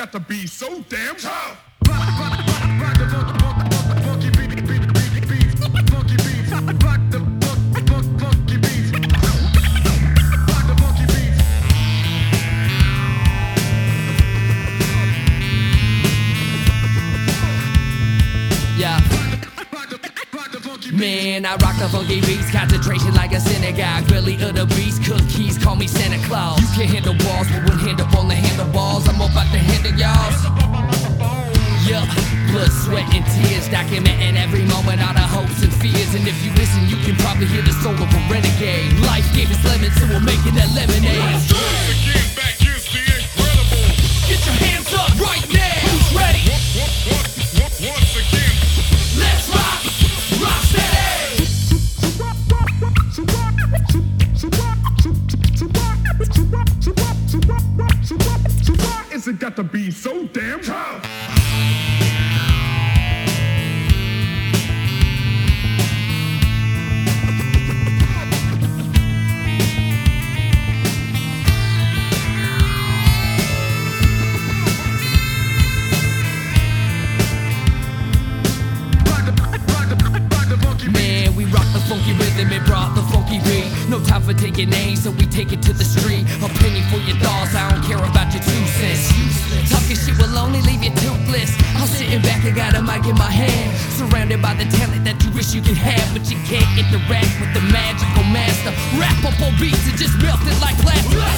got to be so damn tough. Man, I rock the funky beats, concentration like a synagogue. Billy of the beast, cookies, call me Santa Claus. You can handle walls, but one hand up on the handlebars. I'm about to handle y'all. Yeah, blood, sweat, and tears, documenting every moment, all the hopes and fears. And if you listen, you can probably hear the soul of a renegade. Life gave us lemons, so we're making that lemonade. Once again, back is the incredible. Get your hands up right now. Who's ready? Once again, let's rock, rock steady. why is it got to be so damn tough? Man, we rock the funky rhythm and brought the funky beat. No time for taking names, so we take it to the street. A penny for your thoughts, I don't care about your 2 cents. Talking shit will only leave you toothless. I'm sitting back, I got a mic in my hand, surrounded by the talent that you wish you could have, but you can't interact with the magical master. Rap up on beats and just melt it like plaster.